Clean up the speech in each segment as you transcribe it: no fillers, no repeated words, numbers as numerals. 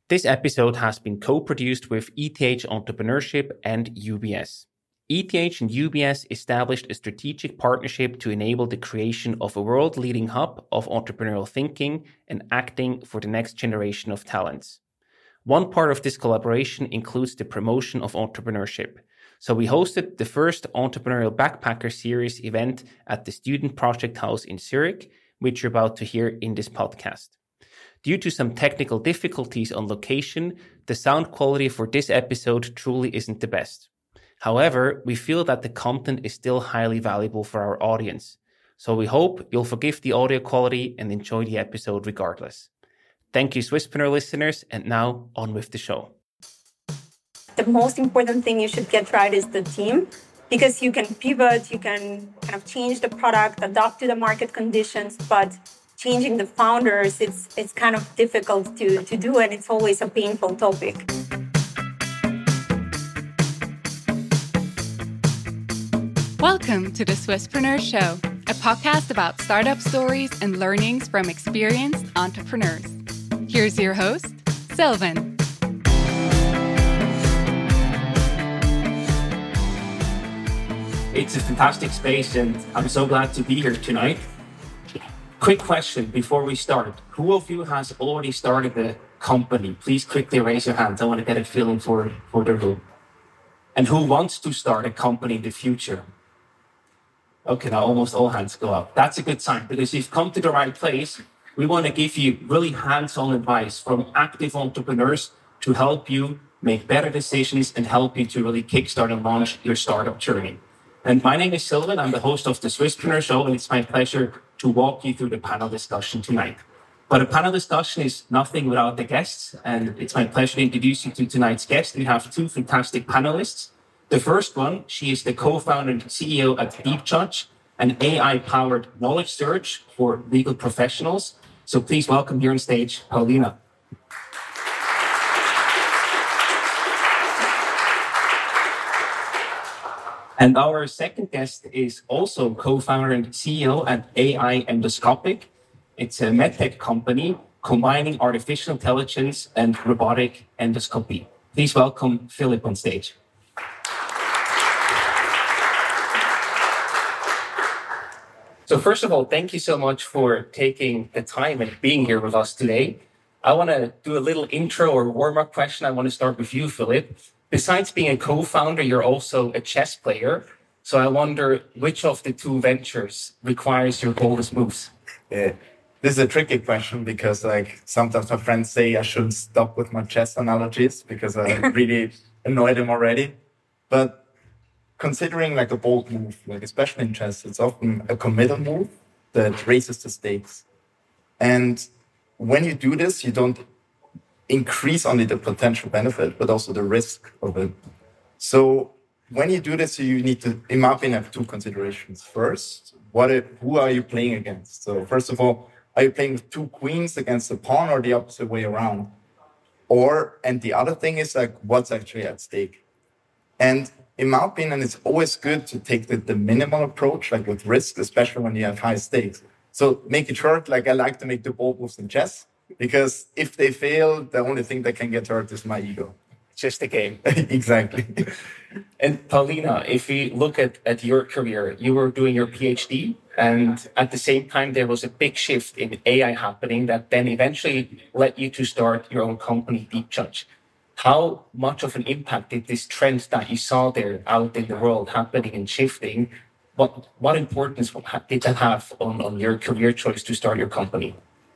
This episode has been co-produced with ETH Entrepreneurship and UBS. ETH and UBS established a strategic partnership to enable the creation of a world-leading hub of entrepreneurial thinking and acting for the next generation of talents. One part of this collaboration includes the promotion of entrepreneurship. So we hosted the first Entrepreneurial Backpacker Series event at the Student Project House in Zurich, which you're about to hear in this podcast. Due to some technical difficulties on location, the sound quality for this episode truly isn't the best. However, we feel that the content is still highly valuable for our audience. So we hope you'll forgive the audio quality and enjoy the episode regardless. Thank you, Swisspreneur listeners, and now on with the show. The most important thing you should get right is the team, because you can pivot, you can kind of change the product, adapt to the market conditions, but changing the founders, it's kind of difficult to do, and it's always a painful topic. Welcome to the Swisspreneur Show, a podcast about startup stories and learnings from experienced entrepreneurs. Here's your host, Sylvan. It's a fantastic space, and I'm so glad to be here tonight. Quick question before we start. Who of you has already started a company? Please quickly raise your hands. I want to get a feeling for the room. And who wants to start a company in the future? Okay, now almost all hands go up. That's a good sign, because you've come to the right place. We want to give you really hands-on advice from active entrepreneurs to help you make better decisions and help you to really kickstart and launch your startup journey. And my name is Sylvan. I'm the host of the Swisspreneur Show, and it's my pleasure to walk you through the panel discussion tonight. But a panel discussion is nothing without the guests, and it's my pleasure to introduce you to tonight's guest. We have two fantastic panelists. The first one, she is the co-founder and CEO at DeepJudge, an AI-powered knowledge search for legal professionals. So please welcome here on stage, Paulina. And our second guest is also co-founder and CEO at AI Endoscopic. It's a medtech company combining artificial intelligence and robotic endoscopy. Please welcome Philip on stage. So first of all, thank you so much for taking the time and being here with us today. I want to do a little intro or warm-up question. I want to start with you, Philip. Besides being a co-founder, you're also a chess player. So I wonder which of the two ventures requires your boldest moves? Yeah, this is a tricky question because sometimes my friends say I should stop with my chess analogies because I really annoy them already. But considering a bold move, especially in chess, it's often a committal move that raises the stakes. And when you do this, you don't increase only the potential benefit, but also the risk of it. So when you do this, you need to, in my opinion, have two considerations. First, who are you playing against? So first of all, are you playing with two queens against a pawn or the opposite way around? And the other thing is what's actually at stake? And in my opinion, it's always good to take the minimal approach, with risk, especially when you have high stakes. So make it short, I like to make the bold moves in chess, because if they fail, the only thing that can get hurt is my ego. Just a game. Exactly. And Paulina, if we look at your career, you were doing your PhD, and at the same time, there was a big shift in AI happening that then eventually led you to start your own company, DeepJudge. How much of an impact did this trend that you saw there out in the world happening and shifting, what importance did that have on your career choice to start your company?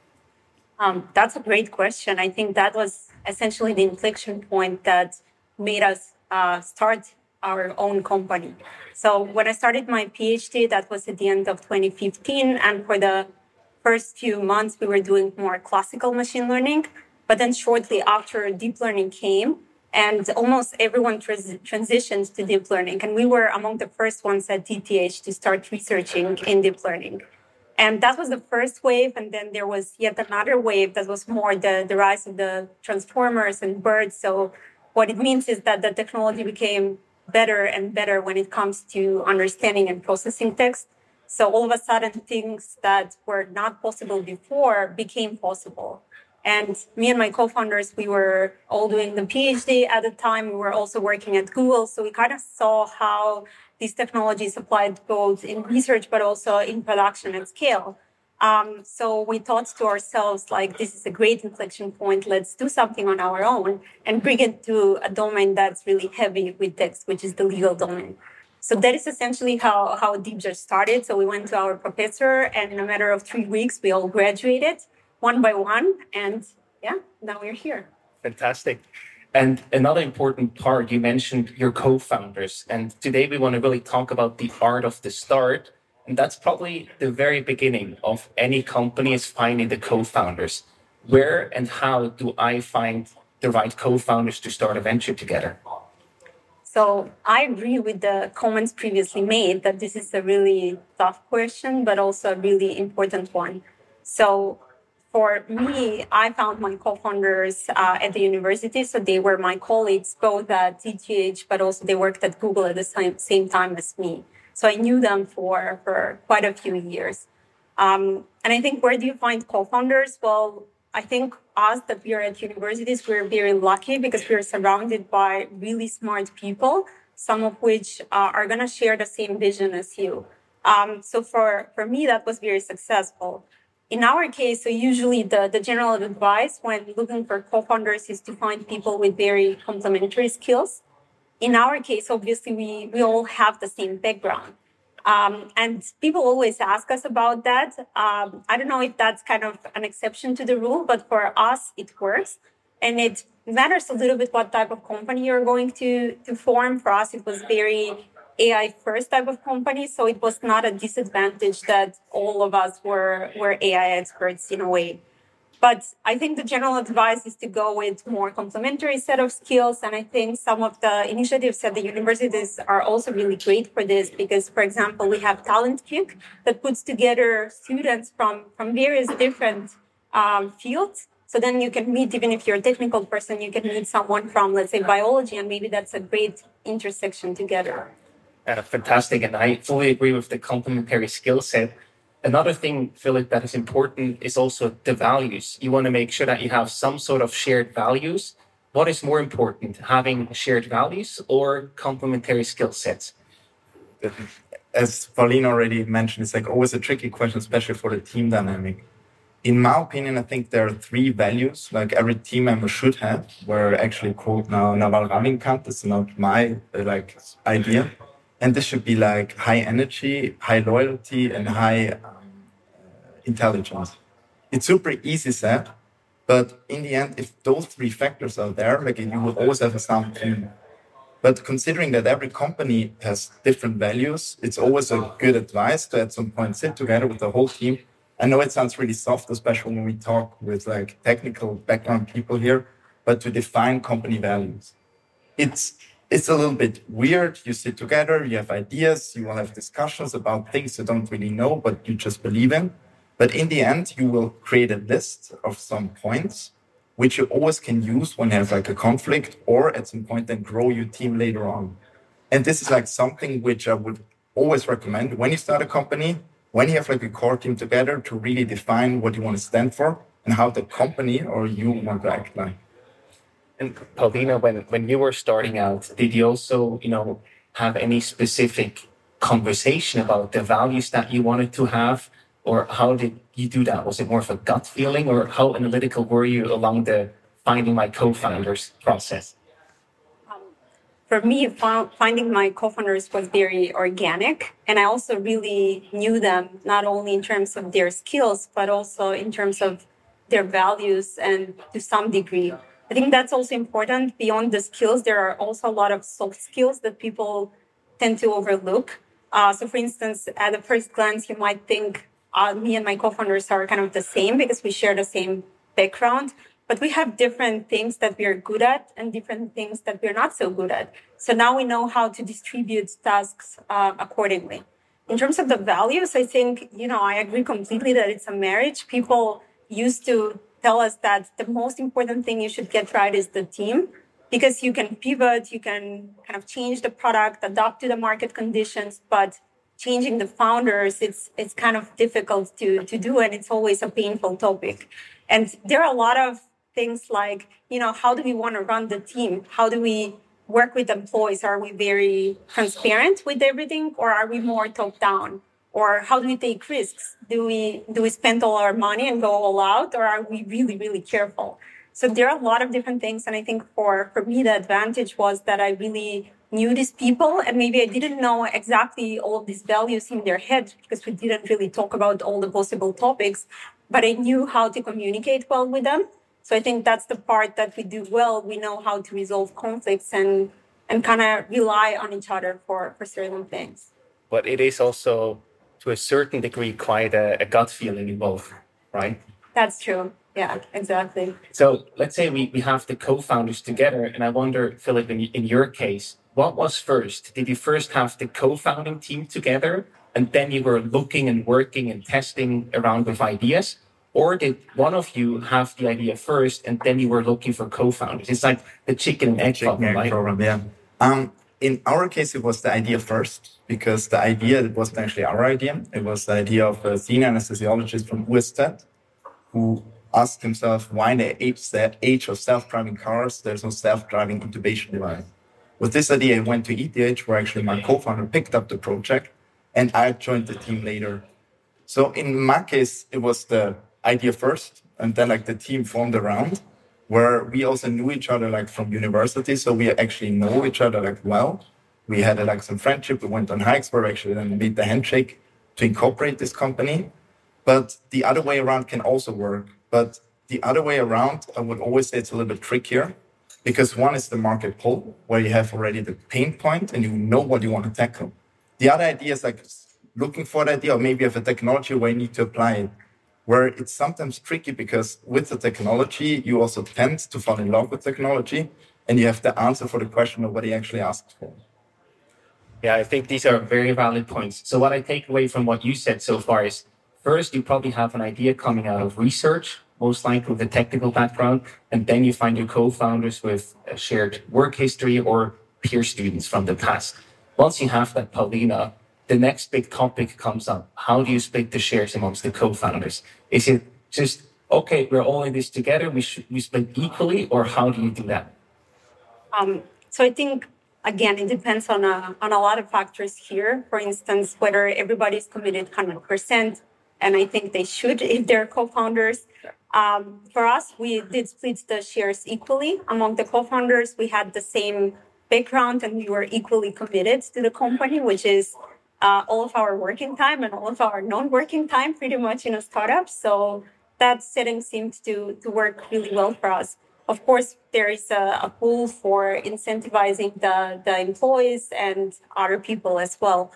That's a great question. I think that was essentially the inflection point that made us start our own company. So when I started my PhD, that was at the end of 2015. And for the first few months, we were doing more classical machine learning. But then shortly after, deep learning came, and almost everyone transitioned to deep learning. And we were among the first ones at DTH to start researching in deep learning. And that was the first wave. And then there was yet another wave that was more the rise of the transformers and BERT. So what it means is that the technology became better and better when it comes to understanding and processing text. So all of a sudden, things that were not possible before became possible. And me and my co-founders, we were all doing the PhD at the time. We were also working at Google. So we kind of saw how these technologies applied both in research, but also in production at scale. So we thought to ourselves, like, this is a great inflection point. Let's do something on our own and bring it to a domain that's really heavy with text, which is the legal domain. So that is essentially how DeepJudge started. So we went to our professor, and in a matter of 3 weeks, we all graduated one by one. And yeah, now we're here. Fantastic. And another important part, you mentioned your co-founders. And today we want to really talk about the art of the start. And that's probably the very beginning of any company, is finding the co-founders. Where and how do I find the right co-founders to start a venture together? So I agree with the comments previously made that this is a really tough question, but also a really important one. So for me, I found my co-founders at the university. So they were my colleagues, both at ETH, but also they worked at Google at the same time as me. So I knew them for quite a few years. And I think, where do you find co-founders? Well, I think us that we are at universities, we're very lucky because we're surrounded by really smart people, some of which are going to share the same vision as you. So for me, that was very successful. In our case, so usually the general advice when looking for co-founders is to find people with very complementary skills. In our case, obviously, we all have the same background. And people always ask us about that. I don't know if that's kind of an exception to the rule, but for us, it works. And it matters a little bit what type of company you're going to form. For us, it was very AI first type of company. So it was not a disadvantage that all of us were AI experts in a way. But I think the general advice is to go with more complementary set of skills. And I think some of the initiatives at the universities are also really great for this because, for example, we have TalentClick that puts together students from various different fields. So then you can meet, even if you're a technical person, you can meet someone from, let's say, biology, and maybe that's a great intersection together. Fantastic. And I fully agree with the complementary skill set. Another thing, Philip, that is important is also the values. You want to make sure that you have some sort of shared values. What is more important, having shared values or complementary skill sets? As Pauline already mentioned, it's like always a tricky question, especially for the team dynamic. In my opinion, I think there are 3 values like every team member should have, were actually quote now Naval Ravikant. It's not my idea. And this should be like high energy, high loyalty, and high intelligence. It's super easy said, but in the end, if those 3 factors are there, like you will always have a sound team. But considering that every company has different values, it's always a good advice to at some point sit together with the whole team. I know it sounds really soft, especially when we talk with like technical background people here, but to define company values. It's a little bit weird. You sit together, you have ideas, you will have discussions about things you don't really know, but you just believe in. But in the end, you will create a list of some points, which you always can use when you have like a conflict or at some point then grow your team later on. And this is like something which I would always recommend when you start a company, when you have like a core team together to really define what you want to stand for and how the company or you want to act like. And Paulina, when you were starting out, did you also, have any specific conversation about the values that you wanted to have? Or how did you do that? Was it more of a gut feeling, or how analytical were you along the finding my co-founders process? For me, finding my co-founders was very organic. And I also really knew them, not only in terms of their skills, but also in terms of their values and to some degree. I think that's also important. Beyond the skills, there are also a lot of soft skills that people tend to overlook. So for instance, at the first glance, you might think me and my co-founders are kind of the same because we share the same background, but we have different things that we are good at and different things that we're not so good at. So now we know how to distribute tasks accordingly. In terms of the values, I think, I agree completely that it's a marriage. People used to tell us that the most important thing you should get right is the team, because you can pivot, you can kind of change the product, adapt to the market conditions, but changing the founders, it's kind of difficult to do, and it's always a painful topic. And there are a lot of things like, how do we want to run the team? How do we work with employees? Are we very transparent with everything, or are we more top down? Or how do we take risks? Do we spend all our money and go all out, or are we really, really careful? So there are a lot of different things. And I think for me, the advantage was that I really knew these people, and maybe I didn't know exactly all of these values in their head because we didn't really talk about all the possible topics, but I knew how to communicate well with them. So I think that's the part that we do well. We know how to resolve conflicts and kind of rely on each other for certain things. But it is also, to a certain degree, quite a gut feeling involved, right? That's true. Yeah, exactly. So let's say we have the co-founders together, and I wonder, Philip, in your case, what was first? Did you first have the co-founding team together, and then you were looking and working and testing around with ideas? Or did one of you have the idea first, and then you were looking for co-founders? It's like the chicken and egg problem, right? Yeah. In our case, it was the idea first, because the idea, it wasn't actually our idea. It was the idea of a senior anesthesiologist from USZ who asked himself why in the age of self-driving cars, there's no self-driving intubation device. With this idea, I went to ETH, where actually my co-founder picked up the project, and I joined the team later. So in my case, it was the idea first, and then the team formed around, where we also knew each other from university, so we actually know each other well. We had some friendship. We went on hikes where we actually then made the handshake to incorporate this company. But the other way around can also work. But the other way around, I would always say it's a little bit trickier, because one is the market pull, where you have already the pain point and you know what you want to tackle. The other idea is looking for the idea, or maybe you have a technology where you need to apply it, where it's sometimes tricky because with the technology, you also tend to fall in love with technology, and you have the answer for the question nobody actually asked for. Yeah, I think these are very valid points. So what I take away from what you said so far is, first, you probably have an idea coming out of research, most likely with a technical background, and then you find your co-founders with a shared work history or peer students from the past. Once you have that, Paulina, the next big topic comes up. How do you split the shares amongst the co-founders? Is it just, okay, we're all in this together, we split equally, or how do you do that? So I think, again, it depends on a lot of factors here. For instance, whether everybody's committed 100%, and I think they should if they're co-founders. For us, we did split the shares equally among the co-founders. We had the same background and we were equally committed to the company, which is all of our working time and all of our non-working time pretty much in a startup. So that setting seemed to work really well for us. Of course, there is a pool for incentivizing the employees and other people as well.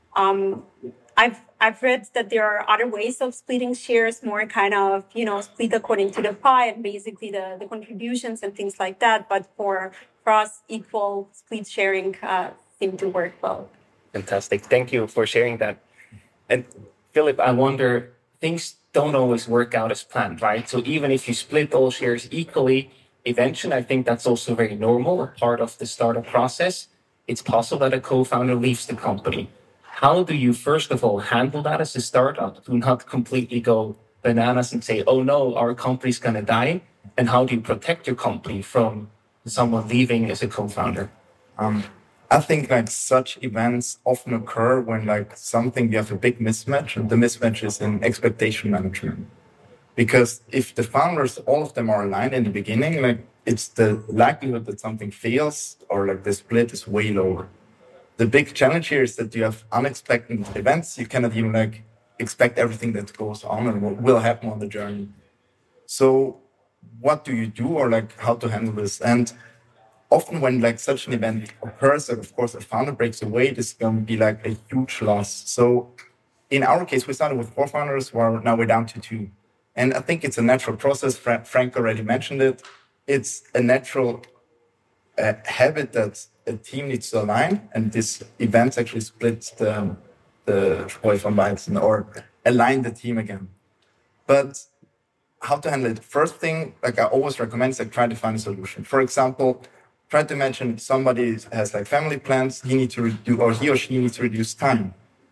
I've read that there are other ways of splitting shares, more kind of, split according to the pie and basically the contributions and things like that. But for us, equal split sharing seemed to work well. Fantastic. Thank you for sharing that. And Philip, I wonder, things don't always work out as planned, right? So even if you split all shares equally, eventually, I think that's also very normal, a part of the startup process. It's possible that a co-founder leaves the company. How do you, first of all, handle that as a startup to not completely go bananas and say, oh no, our company's going to die? And how do you protect your company from someone leaving as a co-founder? I think such events often occur when you have a big mismatch, and the mismatch is in expectation management. Because if the founders, all of them are aligned in the beginning, it's the likelihood that something fails or the split is way lower. The big challenge here is that you have unexpected events. You cannot even expect everything that goes on and what will happen on the journey. So what do you do, or how to handle this? And often when such an event occurs, of course a founder breaks away, this is going to be a huge loss. So in our case, we started with 4 founders, now we're down to 2. And I think it's a natural process. Frank already mentioned it. It's a natural habit that a team needs to align, and this event actually splits the Spreu vom Weizen, or align the team again. But how to handle it? First thing, I always recommend, is try to find a solution. For example, try to mention somebody has family plans, he or she needs to reduce time.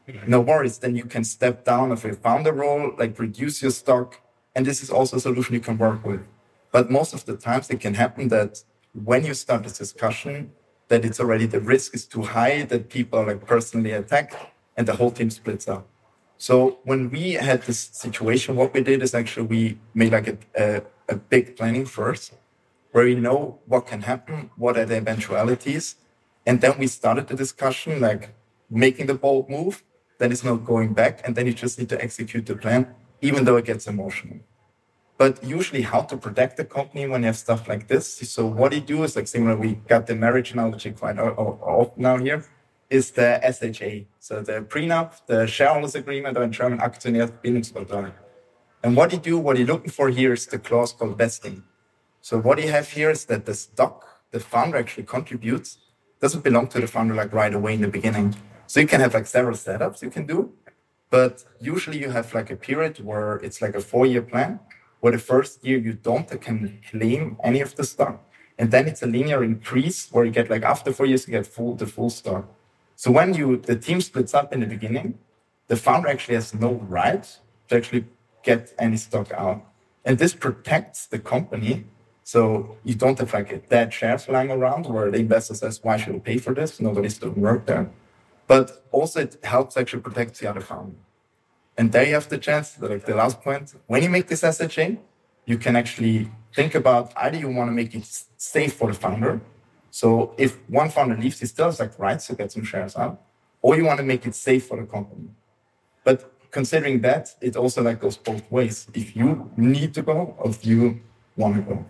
no worries. Then you can step down of your founder role, like reduce your stock. And this is also a solution you can work with. But most of the times it can happen that when you start this discussion, that it's already the risk is too high, that people are like personally attacked and the whole team splits up. So when we had this situation, what we did is actually we made like a big planning first, where we know what can happen, what are the eventualities. And then we started the discussion, like making the bold move, then it's not going back. And then you just need to execute the plan, even though it gets emotional. But usually how to protect the company when you have stuff like this. So what you do is like similar, we got the marriage analogy quite often now here, is the SHA. So the prenup, the shareholders agreement, or in German Aktionärsbindungsvertrag. And what you're looking for here is the clause called vesting. So what you have here is that the stock the founder actually contributes doesn't belong to the founder like right away in the beginning. So you can have like several setups you can do, but usually you have like a period where it's like a 4-year plan, where the first year you can claim any of the stock. And then it's a linear increase where you get like after 4 years, you get the full stock. So when the team splits up in the beginning, the founder actually has no right to actually get any stock out. And this protects the company. So you don't have like dead shares lying around where the investor says, why should I pay for this? Nobody's doing work there. But also it helps actually protect the other founder. And there you have the chance, like the last point, when you make this SHA, you can actually think about either you want to make it safe for the founder. So if one founder leaves, he still has like rights to get some shares out, or you want to make it safe for the company. But considering that, it also like goes both ways. If you need to go, or if you want to go.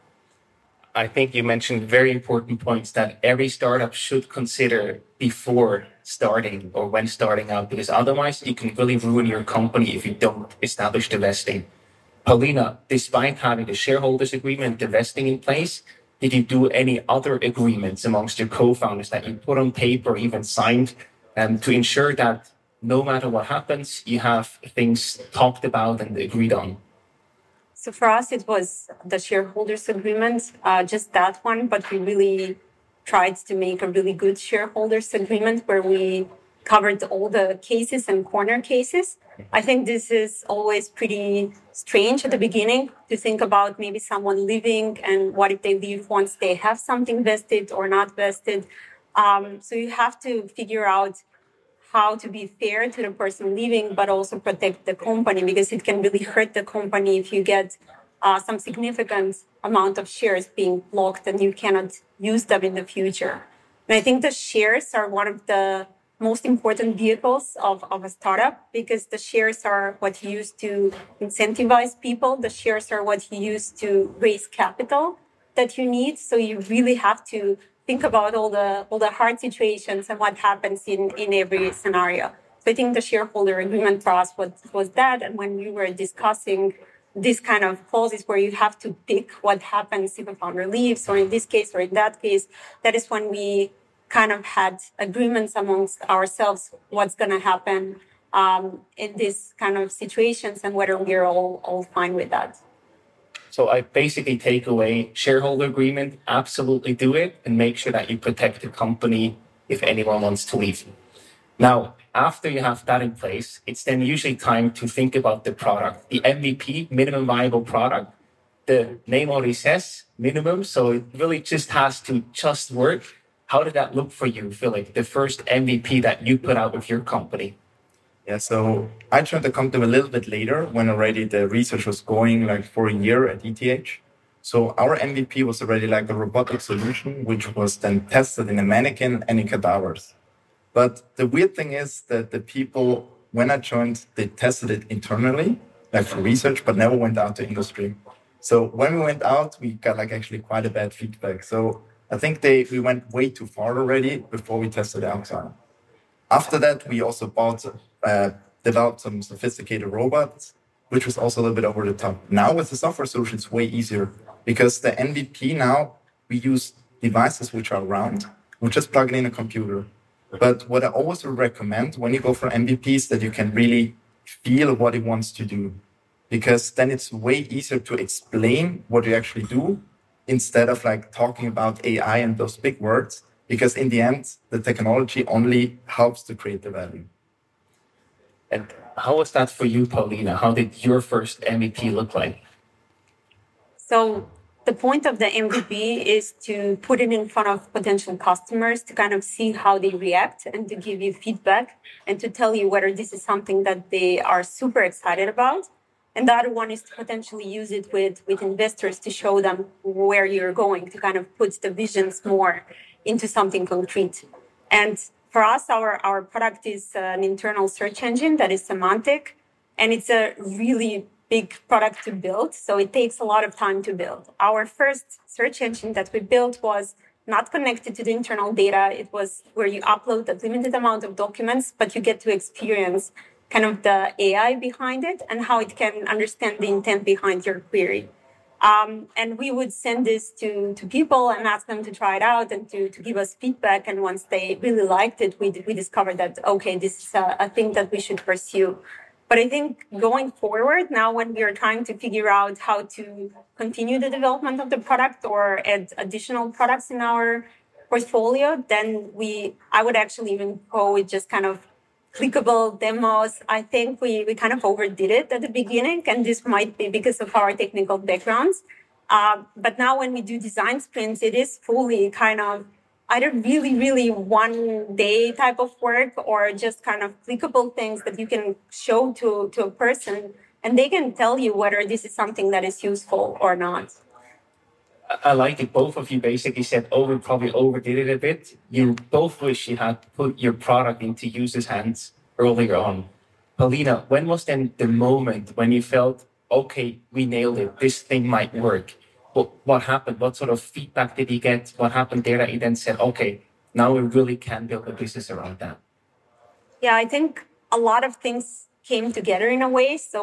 I think you mentioned very important points that every startup should consider before starting or when starting out, because otherwise you can really ruin your company if you don't establish the vesting. Paulina, despite having the shareholders agreement, the vesting in place, did you do any other agreements amongst your co-founders that you put on paper, even signed, to ensure that no matter what happens, you have things talked about and agreed on? So for us, it was the shareholders agreement, just that one, but we really tried to make a really good shareholders agreement where we covered all the cases and corner cases. I think this is always pretty strange at the beginning to think about maybe someone leaving and what if they leave once they have something vested or not vested. So you have to figure out how to be fair to the person leaving, but also protect the company, because it can really hurt the company if you get some significant amount of shares being blocked and you cannot use them in the future. And I think the shares are one of the most important vehicles of a startup, because the shares are what you use to incentivize people. The shares are what you use to raise capital that you need. So you really have to think about all the hard situations and what happens in every scenario. So I think the shareholder agreement for us was that. And when we were discussing this kind of clauses where you have to pick what happens if a founder leaves, or in this case or in that case, that is when we kind of had agreements amongst ourselves what's going to happen in these kind of situations and whether we're all fine with that. So I basically take away shareholder agreement, absolutely do it, and make sure that you protect the company if anyone wants to leave. Now, after you have that in place, it's then usually time to think about the product, the MVP, minimum viable product. The name already says minimum, so it really just has to just work. How did that look for you, Philip, the first MVP that you put out with your company? Yeah, so I joined the company a little bit later when already the research was going like for a year at ETH. So our MVP was already like a robotic solution, which was then tested in a mannequin and in cadavers. But the weird thing is that the people, when I joined, they tested it internally, like for research, but never went out to industry. So when we went out, we got like actually quite a bad feedback. So I think we went way too far already before we tested it outside. After that, we also developed some sophisticated robots, which was also a little bit over the top. Now with the software solution, it's way easier because the MVP now, we use devices which are round. We just plug it in a computer. But what I always would recommend when you go for MVP is that you can really feel what it wants to do, because then it's way easier to explain what you actually do instead of like talking about AI and those big words, because in the end, the technology only helps to create the value. And how was that for you, Paulina? How did your first MVP look like? So the point of the MVP is to put it in front of potential customers to kind of see how they react and to give you feedback and to tell you whether this is something that they are super excited about. And the other one is to potentially use it with investors to show them where you're going, to kind of put the visions more into something concrete. And for us, our product is an internal search engine that is semantic, and it's a really big product to build. So it takes a lot of time to build. Our first search engine that we built was not connected to the internal data. It was where you upload a limited amount of documents, but you get to experience kind of the AI behind it and how it can understand the intent behind your query. And we would send this to people and ask them to try it out and to give us feedback. And once they really liked it, we discovered that, okay, this is a thing that we should pursue. But I think going forward, now when we are trying to figure out how to continue the development of the product or add additional products in our portfolio, then I would actually even go with just kind of clickable demos. I think we kind of overdid it at the beginning, and this might be because of our technical backgrounds. But now when we do design sprints, it is fully kind of either really, really one day type of work or just kind of clickable things that you can show to a person and they can tell you whether this is something that is useful or not. I like it. Both of you basically said, we probably overdid it a bit. You both wish you had put your product into users' hands earlier on. Paulina, when was then the moment when you felt, okay, we nailed it, this thing might work? What happened? What sort of feedback did you get? What happened there that you then said, okay, now we really can build a business around that? Yeah, I think a lot of things came together in a way. So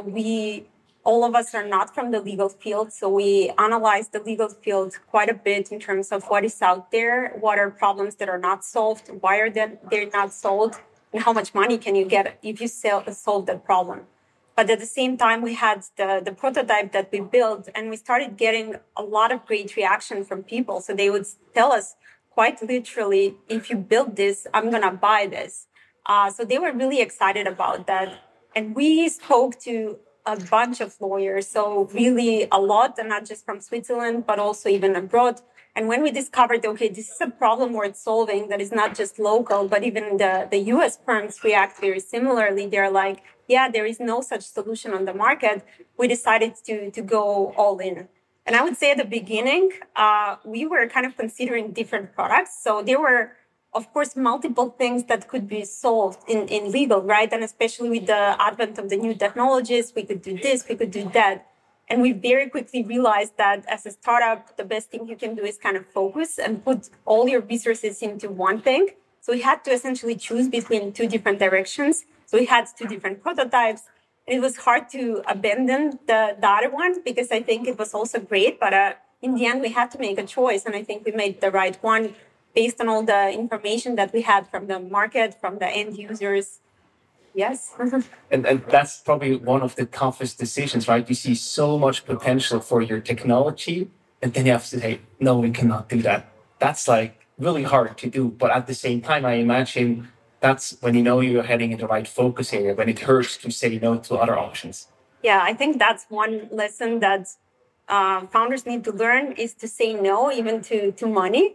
all of us are not from the legal field. So we analyzed the legal field quite a bit in terms of what is out there, what are problems that are not solved, why are they not solved, and how much money can you get if you solve that problem. But at the same time, we had the prototype that we built, and we started getting a lot of great reaction from people. So they would tell us quite literally, if you build this, I'm going to buy this. So they were really excited about that. And we spoke to a bunch of lawyers, so really a lot, and not just from Switzerland, but also even abroad. And when we discovered, okay, this is a problem worth solving that is not just local, but even the US firms react very similarly. They're like, yeah, there is no such solution on the market. We decided to go all in. And I would say at the beginning, we were kind of considering different products. So there were, of course, multiple things that could be solved in legal, right? And especially with the advent of the new technologies, we could do this, we could do that. And we very quickly realized that as a startup, the best thing you can do is kind of focus and put all your resources into one thing. So we had to essentially choose between two different directions. So we had two different prototypes. It was hard to abandon the other one because I think it was also great. But in the end, we had to make a choice. And I think we made the right one based on all the information that we had from the market, from the end users. Yes. and that's probably one of the toughest decisions, right? You see so much potential for your technology, and then you have to say, no, we cannot do that. That's like really hard to do. But at the same time, I imagine that's when you know you're heading in the right focus area, when it hurts to say no to other options. Yeah, I think that's one lesson that founders need to learn is to say no, even to money.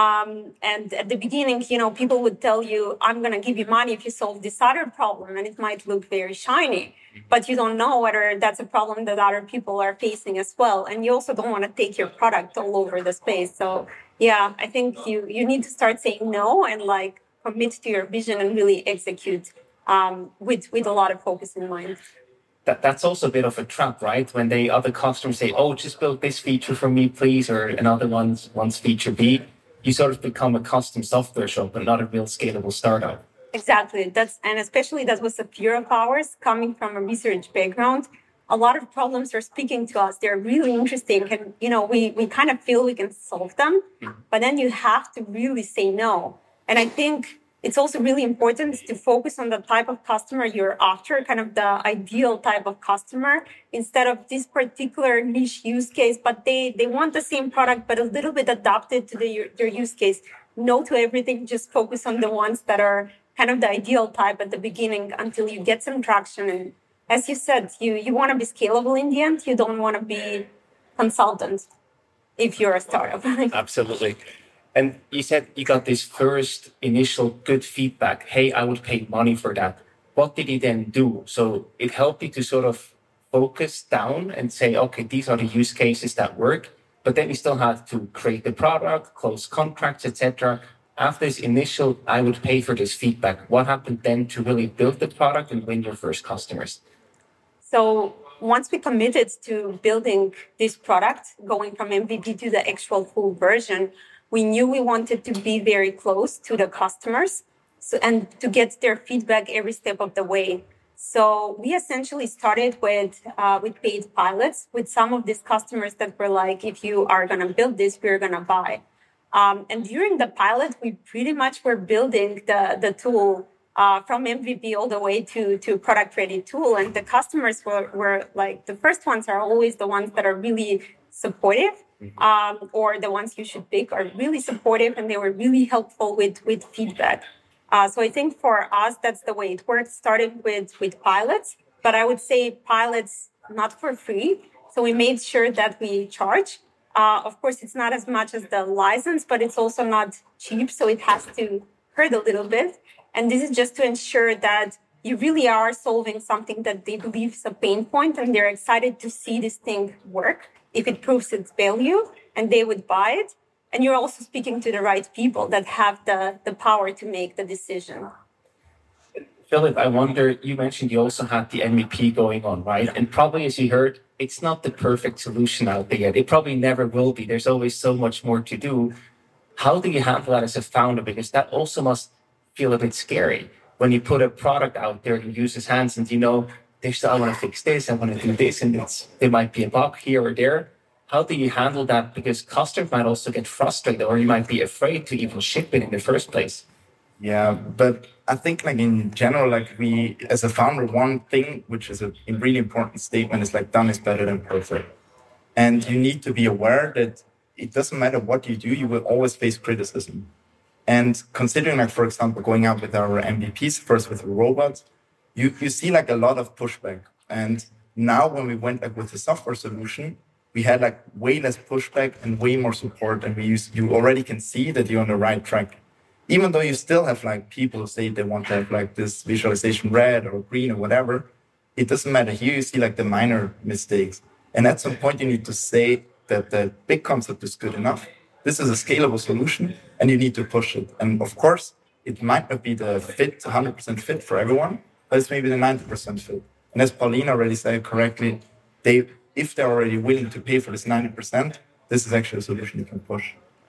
And at the beginning, people would tell you, I'm going to give you money if you solve this other problem. And it might look very shiny, but you don't know whether that's a problem that other people are facing as well. And you also don't want to take your product all over the space. So yeah, I think you need to start saying no and like commit to your vision and really execute with a lot of focus in mind. That's also a bit of a trap, right? When other customers say, just build this feature for me, please, or another one's feature B. You sort of become a custom software shop and not a real scalable startup. Exactly. And especially that was a fear of ours coming from a research background. A lot of problems are speaking to us. They're really interesting. And, we kind of feel we can solve them, but then you have to really say no. And I think it's also really important to focus on the type of customer you're after, kind of the ideal type of customer, instead of this particular niche use case, but they want the same product, but a little bit adapted to their use case. No to everything, just focus on the ones that are kind of the ideal type at the beginning until you get some traction. And as you said, you want to be scalable in the end. You don't want to be consultant if you're a startup. Absolutely. And you said you got this first initial good feedback. Hey, I would pay money for that. What did you then do? So it helped you to sort of focus down and say, okay, these are the use cases that work. But then you still had to create the product, close contracts, etc. After this initial, I would pay for this feedback, what happened then to really build the product and win your first customers? So once we committed to building this product, going from MVP to the actual full version, we knew we wanted to be very close to the customers and to get their feedback every step of the way. So we essentially started with paid pilots with some of these customers that were like, if you are going to build this, we're going to buy. And during the pilot, we pretty much were building the tool from MVP all the way to product ready tool. And the customers were like, the first ones are always the ones that are really supportive, or the ones you should pick are really supportive, and they were really helpful with feedback. So I think for us, that's the way it worked. Started with pilots, but I would say pilots not for free. So we made sure that we charge. Of course, it's not as much as the license, but it's also not cheap. So it has to hurt a little bit. And this is just to ensure that you really are solving something that they believe is a pain point, and they're excited to see this thing work if it proves its value, and they would buy it. And you're also speaking to the right people that have the power to make the decision. Philip, I wonder, you mentioned you also had the MVP going on, right? And probably, as you heard, it's not the perfect solution out there yet. It probably never will be. There's always so much more to do. How do you handle that as a founder? Because that also must feel a bit scary when you put a product out there in users' hands and I want to fix this, I want to do this, and there might be a bug here or there. How do you handle that? Because customers might also get frustrated, or you might be afraid to even ship it in the first place. Yeah, but I think like in general, like we, as a founder, one thing, which is a really important statement, is like done is better than perfect. And you need to be aware that it doesn't matter what you do, you will always face criticism. And considering like, for example, going out with our MVPs, first with the robots, you see like a lot of pushback. And now when we went like with the software solution, we had like way less pushback and way more support. And you already can see that you're on the right track. Even though you still have like people who say they want to have like this visualization red or green or whatever, it doesn't matter. Here you see like the minor mistakes. And at some point you need to say that the big concept is good enough. This is a scalable solution and you need to push it. And of course, it might not be the 100% fit for everyone, but it's maybe the 90% fit. And as Pauline already said correctly, if they're already willing to pay for this 90%, this is actually a solution you can push.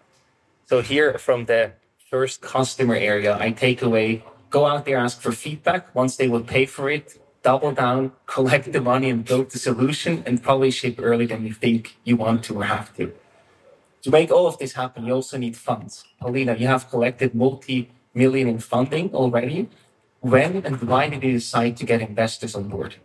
So here from the first customer area, I take away, go out there, ask for feedback. Once they will pay for it, double down, collect the money and build the solution, and probably ship earlier than you think you want to or have to. To make all of this happen, you also need funds. Paulina, you have collected multi-million in funding already. When and why did you decide to get investors on board?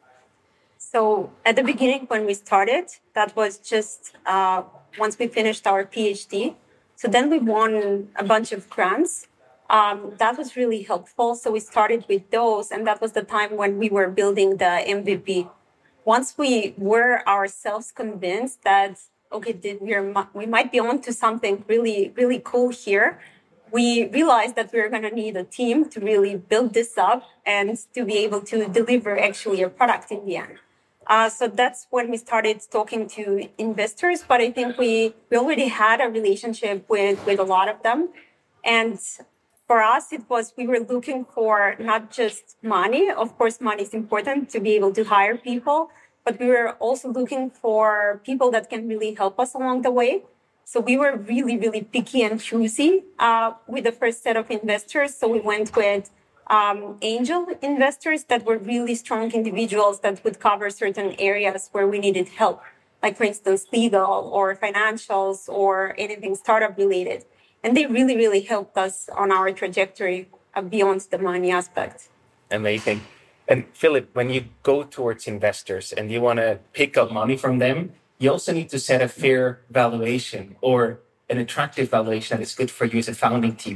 So at the beginning, when we started, that was just once we finished our PhD. So then we won a bunch of grants. That was really helpful. So we started with those, and that was the time when we were building the MVP. Once we were ourselves convinced that, okay, we might be on to something really, really cool here, we realized that we were going to need a team to really build this up and to be able to deliver actually a product in the end. So that's when we started talking to investors, but I think we already had a relationship with a lot of them. And for us, we were looking for not just money. Of course, money is important to be able to hire people, but we were also looking for people that can really help us along the way. So we were really, really picky and choosy with the first set of investors. So we went with angel investors that were really strong individuals that would cover certain areas where we needed help, like, for instance, legal or financials or anything startup related. And they really, really helped us on our trajectory beyond the money aspect. Amazing. And Philip, when you go towards investors and you want to pick up money from them, you also need to set a fair valuation or an attractive valuation that is good for you as a founding team.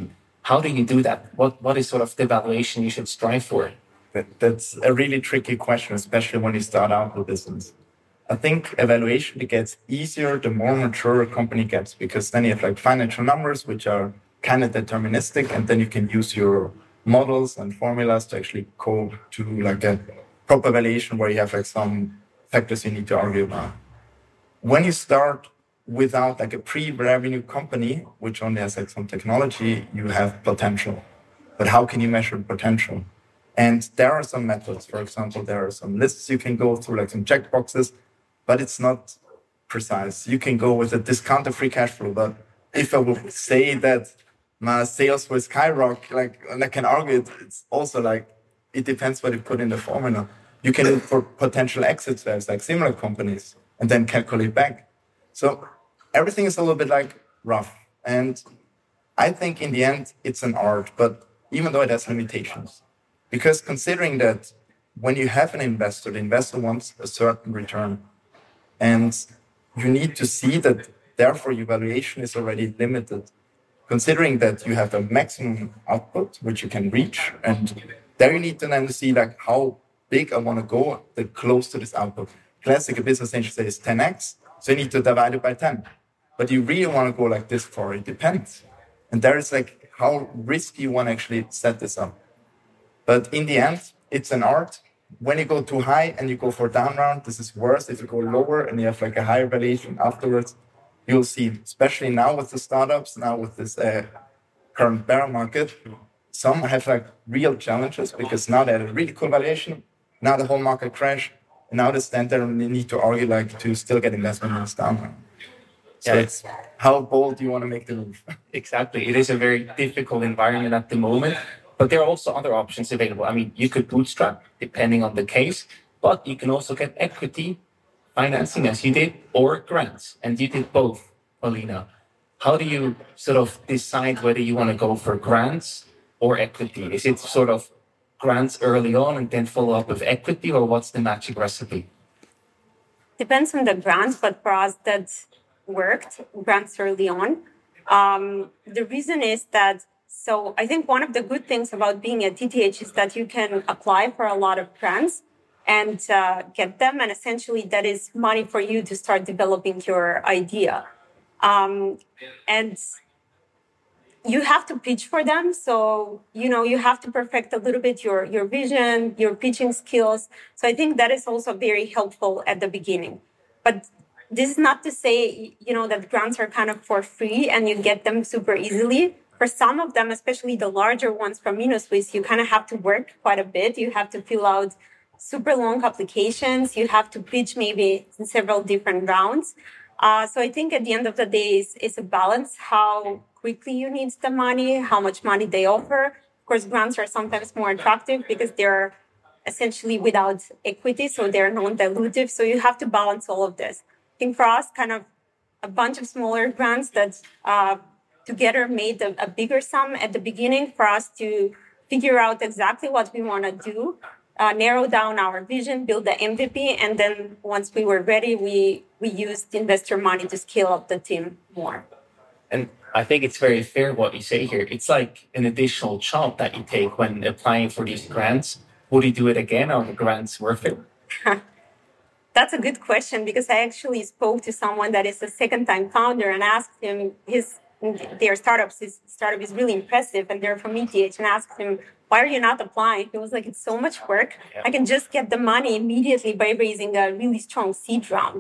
How do you do that? What is sort of the valuation you should strive for? That's a really tricky question, especially when you start out with business. I think evaluation gets easier the more mature a company gets, because then you have like financial numbers, which are kind of deterministic, and then you can use your models and formulas to actually go to like a proper valuation where you have like some factors you need to argue about. When you start without like a pre-revenue company, which only has like some technology, you have potential. But how can you measure potential? And there are some methods. For example, there are some lists you can go through, like some checkboxes, but it's not precise. You can go with a discounted free cash flow, but if I would say that my sales will skyrocket, like, and I can argue it's also like, it depends what you put in the formula. You can look for potential exit sales, like similar companies, and then calculate back. So everything is a little bit like rough. And I think in the end, it's an art, but even though it has limitations, because considering that when you have an investor, the investor wants a certain return. And you need to see that, therefore, your valuation is already limited. Considering that you have a maximum output, which you can reach, and there you need to then see like how big I want to go, the close to this output. Classic business angel says 10x, so you need to divide it by 10. But you really want to go like this for it depends. And there is like how risky you want to actually set this up. But in the end, it's an art. When you go too high and you go for down round, this is worse. If you go lower and you have like a higher valuation afterwards, you'll see, especially now with the startups, now with this current bear market, some have like real challenges because now they had a really cool valuation. Now the whole market crashed. And now they stand there and they need to argue like to still get investment in this down round. So it's how bold do you want to make the move? Exactly. It is a very difficult environment at the moment. But there are also other options available. I mean, you could bootstrap, depending on the case, but you can also get equity financing, as you did, or grants. And you did both, Alina. How do you sort of decide whether you want to go for grants or equity? Is it sort of grants early on and then follow up with equity, or what's the magic recipe? Depends on the grants, but for us, that worked, grants early on. The reason is that so I think one of the good things about being a TTH is that you can apply for a lot of grants and get them. And essentially that is money for you to start developing your idea. And you have to pitch for them. So, you have to perfect a little bit your vision, your pitching skills. So I think that is also very helpful at the beginning. But this is not to say, that grants are kind of for free and you get them super easily. For some of them, especially the larger ones from InnoSwiss, you kind of have to work quite a bit. You have to fill out super long applications. You have to pitch maybe in several different rounds. So I think at the end of the day, it's a balance how quickly you need the money, how much money they offer. Of course, grants are sometimes more attractive because they're essentially without equity, so they're non-dilutive. So you have to balance all of this. I think for us, kind of a bunch of smaller grants that together made a bigger sum at the beginning for us to figure out exactly what we want to do, narrow down our vision, build the MVP, and then once we were ready, we used investor money to scale up the team more. And I think it's very fair what you say here. It's like an additional job that you take when applying for these grants. Would you do it again? Are the grants worth it? That's a good question because I actually spoke to someone that is a second-time founder and asked him their startup is really impressive and they're from ETH, and asked him, why are you not applying? He was like, it's so much work. Yeah. I can just get the money immediately by raising a really strong seed round.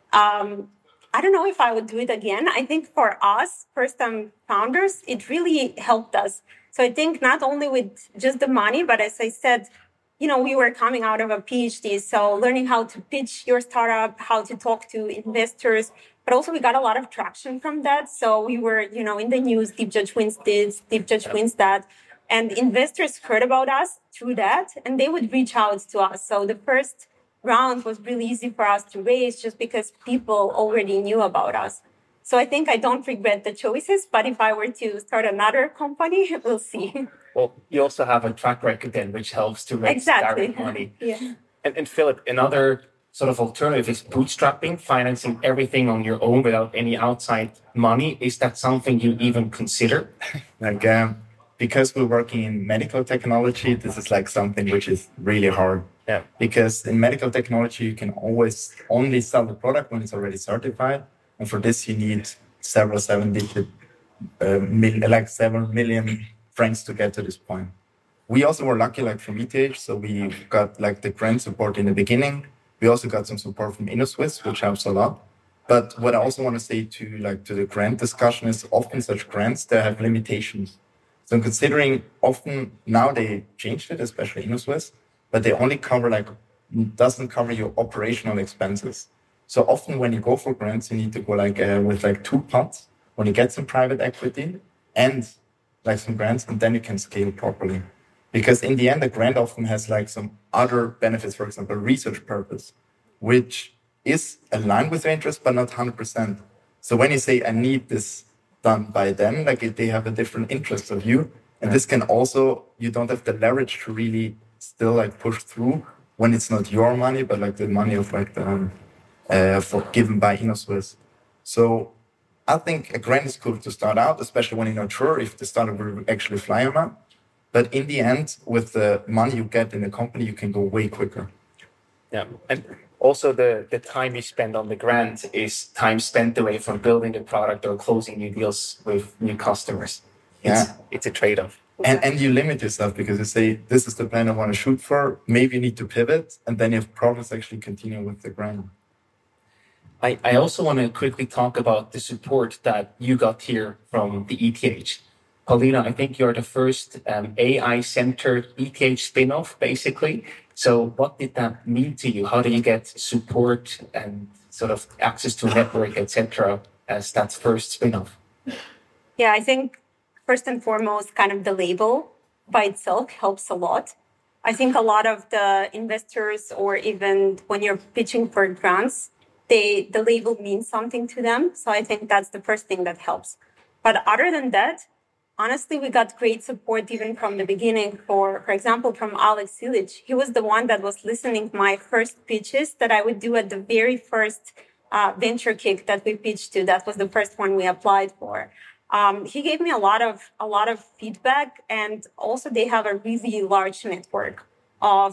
I don't know if I would do it again. I think for us, first-time founders, it really helped us. So I think not only with just the money, but as I said, we were coming out of a PhD, so learning how to pitch your startup, how to talk to investors, but also we got a lot of traction from that. So we were, in the news, Deep Judge wins this, Deep Judge wins that. And investors heard about us through that, and they would reach out to us. So the first round was really easy for us to raise just because people already knew about us. So I think I don't regret the choices, but if I were to start another company, we'll see. Well, you also have a track record then, which helps to raise direct money. Yeah. And Philip, another sort of alternative is bootstrapping, financing everything on your own without any outside money. Is that something you even consider? because we're working in medical technology, this is like something which is really hard. Yeah. Because in medical technology, you can always only sell the product when it's already certified. And for this, you need several 7-digit, like 7 million francs to get to this point. We also were lucky, like from ETH, so we got like the grant support in the beginning. We also got some support from InnoSwiss, which helps a lot. But what I also want to say to the grant discussion is often such grants, they have limitations. So considering often now they changed it, especially InnoSwiss, but they only doesn't cover your operational expenses. So often when you go for grants, you need to go with 2 pots when you get some private equity and like some grants, and then you can scale properly. Because in the end, the grant often has like some other benefits, for example, research purpose, which is aligned with your interest, but not 100%. So when you say, I need this done by then, they have a different interest of you. And this can also, you don't have the leverage to really still push through when it's not your money, but the money of given by InnoSwiss. So I think a grant is cool to start out, especially when you're not sure if the startup will actually fly or not. But in the end, with the money you get in the company, you can go way quicker. Yeah. And also the time you spend on the grant is time spent away from building the product or closing new deals with new customers. It's a trade-off. And you limit yourself because you say, this is the plan I want to shoot for. Maybe you need to pivot, and then you have problems actually continue with the grant. I also want to quickly talk about the support that you got here from the ETH. Paulina, I think you're the first AI-centered ETH spin-off, basically. So what did that mean to you? How do you get support and sort of access to a network, etc., as that first spin-off? Yeah, I think first and foremost, kind of the label by itself helps a lot. I think a lot of the investors, or even when you're pitching for grants, the label means something to them. So I think that's the first thing that helps. But other than that, honestly, we got great support even from the beginning. For example, from Alex Silic. He was the one that was listening to my first pitches that I would do at the very first venture kick that we pitched to. That was the first one we applied for. He gave me a lot of feedback, and also they have a really large network of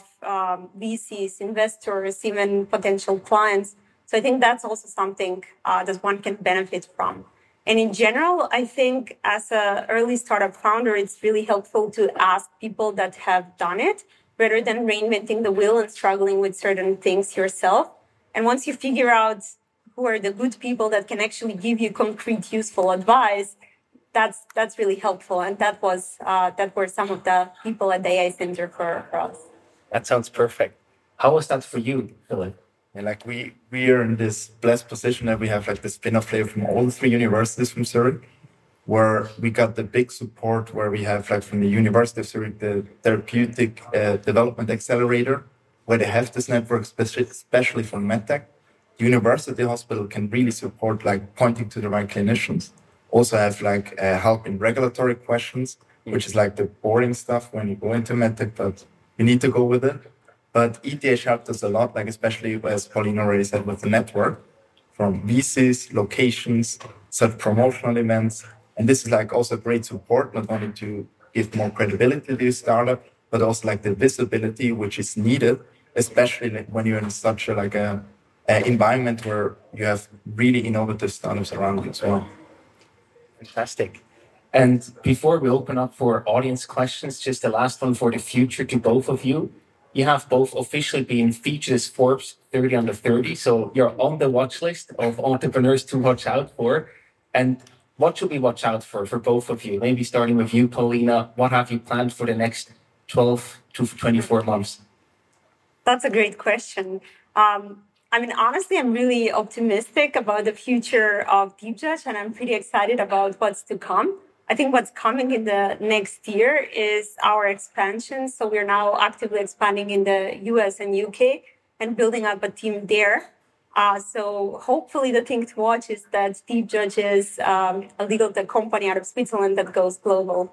VCs, investors, even potential clients. So I think that's also something that one can benefit from. And in general, I think as an early startup founder, it's really helpful to ask people that have done it rather than reinventing the wheel and struggling with certain things yourself. And once you figure out who are the good people that can actually give you concrete, useful advice, that's really helpful. And that were some of the people at the AI Center for us. That sounds perfect. How was that for you, Philip? Yeah, we are in this blessed position that we have the spin-off layer from all the 3 universities from Zurich, where we got the big support, where we have from the University of Zurich, the Therapeutic Development Accelerator, where they have this network, especially for MedTech. The University Hospital can really support pointing to the right clinicians. Also have help in regulatory questions, which is the boring stuff when you go into MedTech, but you need to go with it. But ETH helped us a lot, especially as Paulina already said, with the network from VCs, locations, such promotional events. And this is also great support, not only to give more credibility to the startup, but also the visibility which is needed, especially when you're in such a environment where you have really innovative startups around you as well. Fantastic. And before we open up for audience questions, just the last one for the future to both of you. You have both officially been featured as Forbes 30 under 30. So you're on the watch list of entrepreneurs to watch out for. And what should we watch out for both of you? Maybe starting with you, Paulina. What have you planned for the next 12 to 24 months? That's a great question. Honestly, I'm really optimistic about the future of DeepJudge, and I'm pretty excited about what's to come. I think what's coming in the next year is our expansion. So we're now actively expanding in the US and UK and building up a team there. So hopefully the thing to watch is that DeepJudge is a legal tech company out of Switzerland that goes global.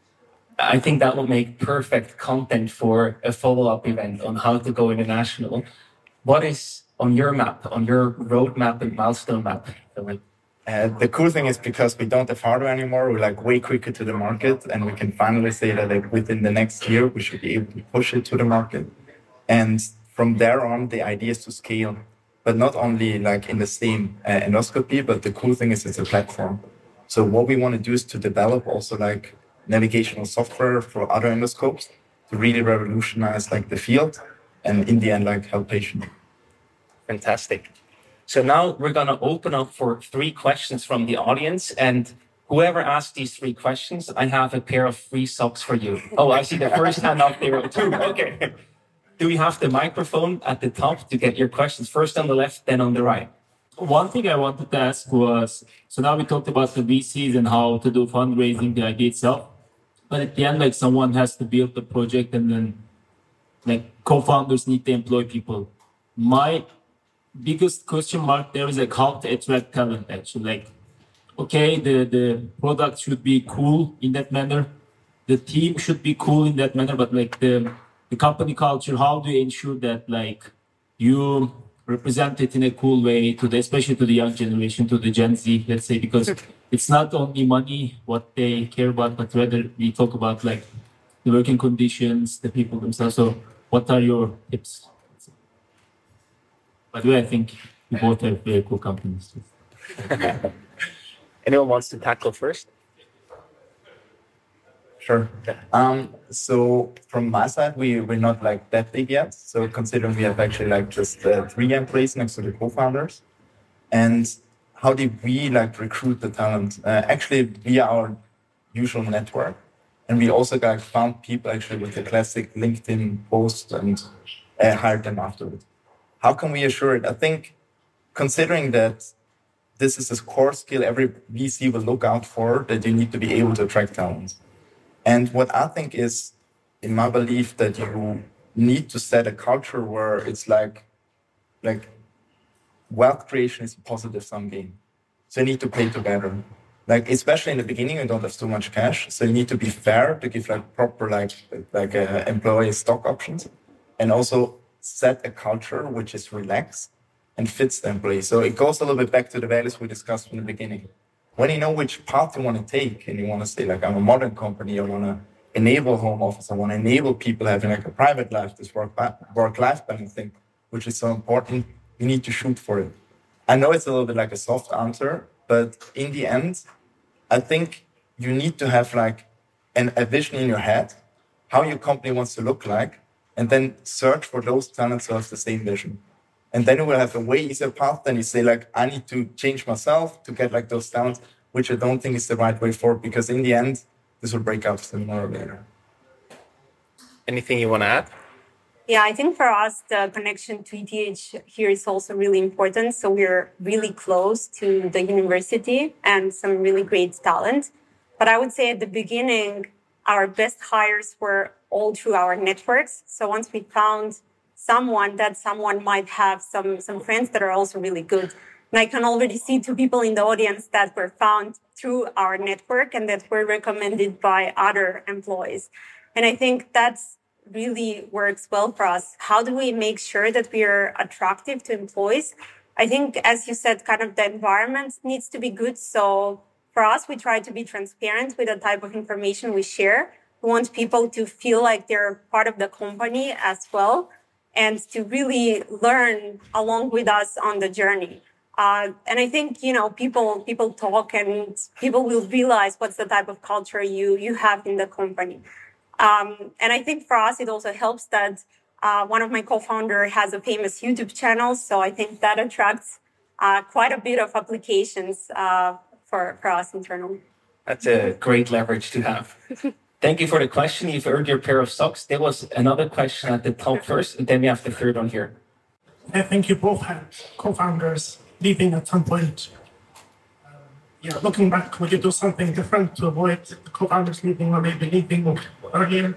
I think that will make perfect content for a follow-up event on how to go international. What is on your map, on your roadmap and milestone map, Philip? The cool thing is because we don't have hardware anymore, we're like way quicker to the market, and we can finally say that like within the next year we should be able to push it to the market. And from there on, the idea is to scale, but not only like in the same endoscopy, but the cool thing is it's a platform. So what we want to do is to develop also like navigational software for other endoscopes to really revolutionize like the field and in the end like help patients. Fantastic. So now we're going to open up for 3 questions from the audience, and whoever asks these 3 questions, I have a pair of free socks for you. Oh, I see the first hand up there too. Okay. Do we have the microphone at the top to get your questions? First on the left, then on the right. One thing I wanted to ask was, so now we talked about the VCs and how to do fundraising, the idea itself. But at the end, like someone has to build the project and then like co-founders need to employ people. My biggest question mark there is like how to attract talent actually. Like, okay, the product should be cool in that manner. The team should be cool in that manner, but like the company culture, how do you ensure that like you represent it in a cool way to the, especially to the young generation, to the Gen Z, let's say, because it's not only money, what they care about, but rather we talk about like the working conditions, the people themselves. So what are your tips? By the way, I think you both have very cool companies. Anyone wants to tackle first? Sure. So from my side, we're not like that big yet. So considering we have actually like just 3 employees next to the co-founders. And how did we like recruit the talent? Actually via our usual network. And we also got found people actually with the classic LinkedIn post and hired them afterwards. How can we assure it? I think considering that this is a core skill every VC will look out for, that you need to be able to attract talent. And what I think is, in my belief, that you need to set a culture where it's like wealth creation is a positive sum game. So you need to play together. Like especially in the beginning, you don't have too much cash, so you need to be fair to give like proper employee stock options, and also set a culture which is relaxed and fits the employee. So it goes a little bit back to the values we discussed from the beginning. When you know which path you want to take, and you want to say like I'm a modern company, I want to enable home office, I want to enable people having like a private life, this work-life balance thing, which is so important, you need to shoot for it. I know it's a little bit like a soft answer, but in the end, I think you need to have like a vision in your head, how your company wants to look like, and then search for those talents who have the same vision. And then you will have a way easier path than you say like, I need to change myself to get like those talents, which I don't think is the right way forward, because in the end, this will break up sooner or later. Anything you want to add? Yeah, I think for us, the connection to ETH here is also really important. So we're really close to the university and some really great talent. But I would say at the beginning, our best hires were all through our networks. So once we found someone might have some friends that are also really good. And I can already see 2 people in the audience that were found through our network and that were recommended by other employees. And I think that's really works well for us. How do we make sure that we are attractive to employees? I think, as you said, kind of the environment needs to be good. So for us, we try to be transparent with the type of information we share. We want people to feel like they're part of the company as well, and to really learn along with us on the journey. And I think, people talk and people will realize what's the type of culture you have in the company. And I think for us, it also helps that one of my co-founders has a famous YouTube channel. So I think that attracts quite a bit of applications for us internally. That's a great leverage to have. Thank you for the question. You've earned your pair of socks. There was another question at the top first, and then we have the third one here. I think you both had co-founders leaving at some point. Looking back, would you do something different to avoid the co-founders leaving, or maybe leaving earlier?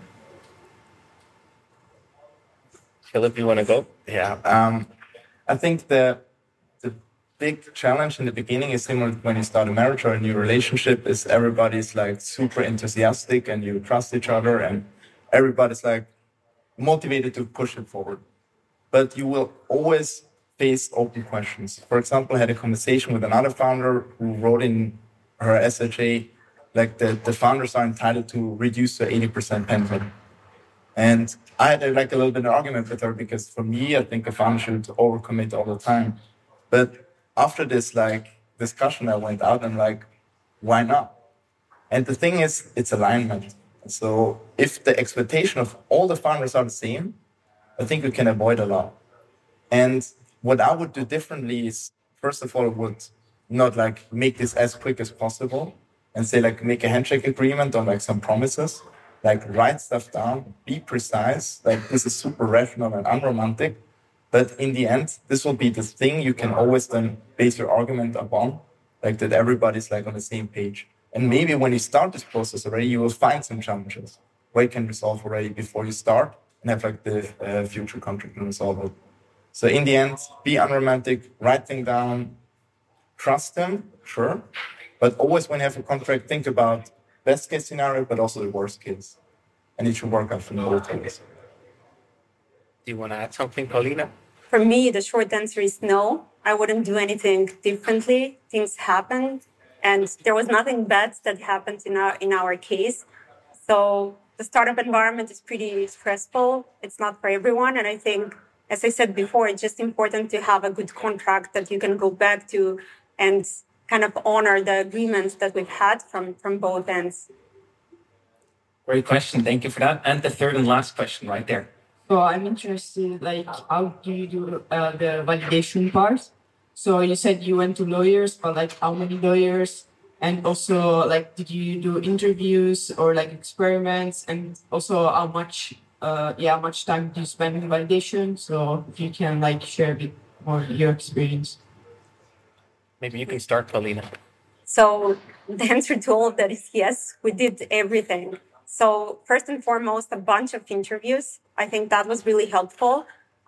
Philip, you want to go? Yeah. I think the big challenge in the beginning is similar when you start a marriage or a new relationship, is everybody's like super enthusiastic and you trust each other and everybody's like motivated to push it forward. But you will always face open questions. For example, I had a conversation with another founder who wrote in her SHA, like the founders are entitled to reduce to 80% pension. And I had like a little bit of an argument with her because for me, I think a founder should overcommit all the time. But after this like discussion, I went out and like, why not? And the thing is, it's alignment. So if the expectation of all the founders are the same, I think we can avoid a lot. And what I would do differently is, first of all, I would not like make this as quick as possible and say like make a handshake agreement on like some promises, like write stuff down, be precise. Like this is super rational and unromantic, but in the end, this will be the thing you can always then base your argument upon, like that everybody's like on the same page. And maybe when you start this process already, you will find some challenges where you can resolve already before you start and have like the future contract and resolve it. So in the end, be unromantic, write things down, trust them, sure. But always when you have a contract, think about best case scenario, but also the worst case. And it should work out from both ways. Do you want to add something, Paulina? For me, the short answer is no. I wouldn't do anything differently. Things happened, and there was nothing bad that happened in our case. So the startup environment is pretty stressful. It's not for everyone, and I think, as I said before, it's just important to have a good contract that you can go back to and kind of honor the agreements that we've had from both ends. Great question. Thank you for that. And the third and last question right there. So I'm interested, like, how do you do the validation part? So you said you went to lawyers, but like, how many lawyers? And also, like, did you do interviews or like experiments? And also, how much time do you spend in validation? So if you can like share a bit more your experience. Maybe you can start, Paulina. So the answer to all of that is yes, we did everything. So first and foremost, a bunch of interviews. I think that was really helpful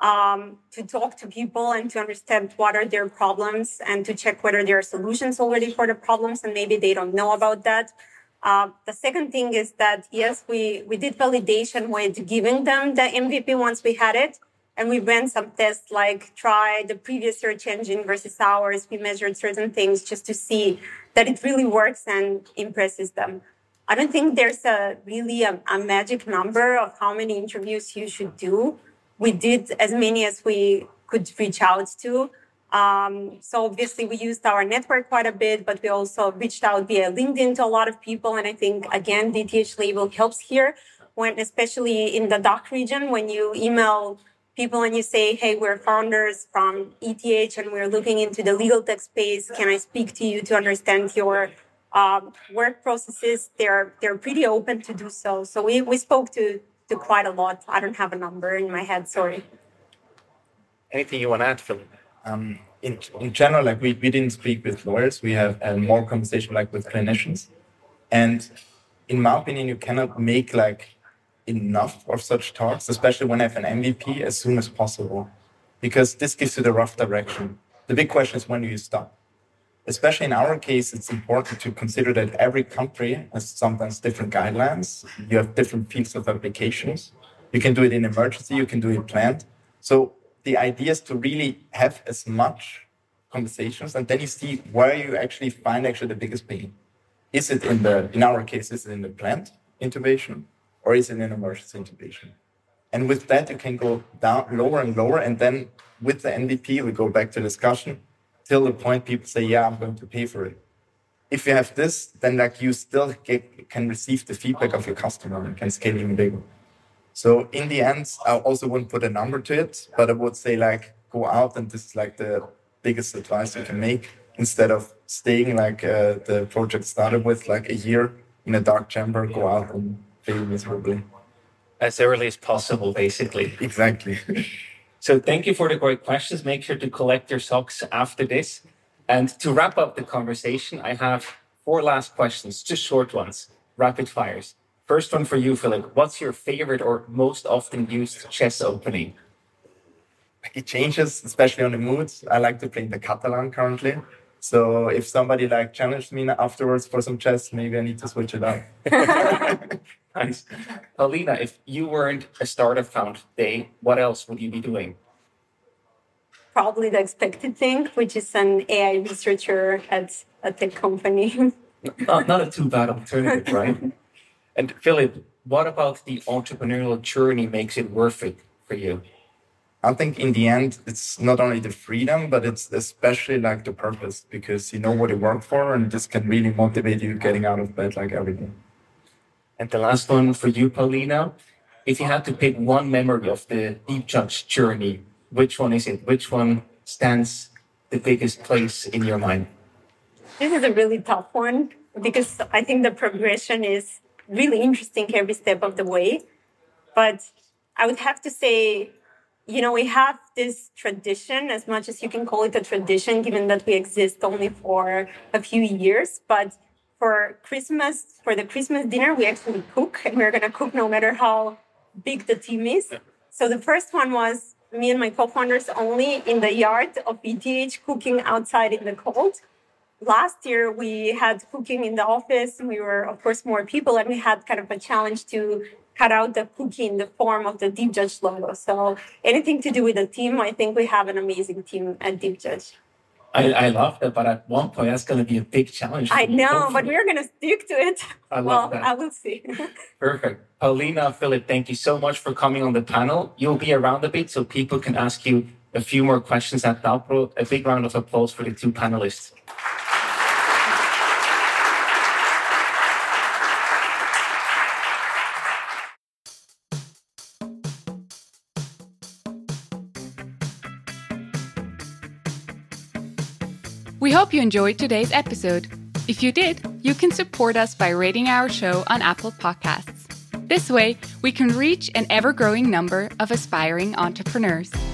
to talk to people and to understand what are their problems and to check whether there are solutions already for the problems and maybe they don't know about that. The second thing is that, yes, we did validation with giving them the MVP once we had it. And we ran some tests like try the previous search engine versus ours. We measured certain things just to see that it really works and impresses them. I don't think there's really a magic number of how many interviews you should do. We did as many as we could reach out to. So obviously we used our network quite a bit, but we also reached out via LinkedIn to a lot of people. And I think, again, DTH label helps here, when especially in the DACH region, when you email people and you say, hey, we're founders from ETH and we're looking into the legal tech space. Can I speak to you to understand your work processes? They're pretty open to do so. So we spoke to quite a lot. I don't have a number in my head, sorry. Anything you want to add, Philip? In general, like we didn't speak with lawyers. We have more conversation like with clinicians. And in my opinion, you cannot make like enough of such talks, especially when I have an MVP, as soon as possible, because this gives you the rough direction. The big question is, when do you stop? Especially in our case, it's important to consider that every country has sometimes different guidelines. You have different fields of applications. You can do it in emergency, you can do it planned. So the idea is to really have as much conversations, and then you see where you actually find the biggest pain. Is it in our case, is it in the planned intubation, or is it in emergency intubation? And with that, you can go down lower and lower. And then with the MVP, we go back to discussion till the point people say, yeah, I'm going to pay for it. If you have this, then like you still can receive the feedback of your customer and can scale even bigger. So in the end, I also wouldn't put a number to it, but I would say like go out, and this is like the biggest advice you can make, instead of staying like the project started with like a year in a dark chamber, go out and fail miserably. As early as possible, basically. Exactly. So thank you for the great questions. Make sure to collect your socks after this. And to wrap up the conversation, I have 4 last questions, just short ones, rapid fires. First one for you, Philip. What's your favorite or most often used chess opening? It changes, especially on the moods. I like to play the Catalan currently. So if somebody like challenged me afterwards for some chess, maybe I need to switch it up. Nice. Paulina, if you weren't a startup founder today, what else would you be doing? probably the expected thing, which is an AI researcher at a tech company. Not a too bad alternative, right? And Philip, what about the entrepreneurial journey makes it worth it for you? I think in the end, it's not only the freedom, but it's especially like the purpose, because you know what you work for, and this can really motivate you getting out of bed like every day. And the last one for you, Paulina. If you had to pick one memory of the Deep Judge journey, which one is it? Which one stands the biggest place in your mind? This is a really tough one because I think the progression is really interesting every step of the way. But I would have to say, we have this tradition, as much as you can call it a tradition, given that we exist only for a few years. But for the Christmas dinner, we actually cook, and we're going to cook no matter how big the team is. So the first one was me and my co-founders only in the yard of ETH cooking outside in the cold. Last year, we had cooking in the office. We were, of course, more people, and we had kind of a challenge to cut out the cookie in the form of the Deep Judge logo. So anything to do with the team, I think we have an amazing team at Deep Judge. I love that, but at one point, that's going to be a big challenge. I know, but we're going to stick to it. I love that. I will see. Perfect. Paulina, Philip, thank you so much for coming on the panel. You'll be around a bit so people can ask you a few more questions at Dalpro. A big round of applause for the two panelists. We hope you enjoyed today's episode. If you did, you can support us by rating our show on Apple Podcasts. This way, we can reach an ever-growing number of aspiring entrepreneurs.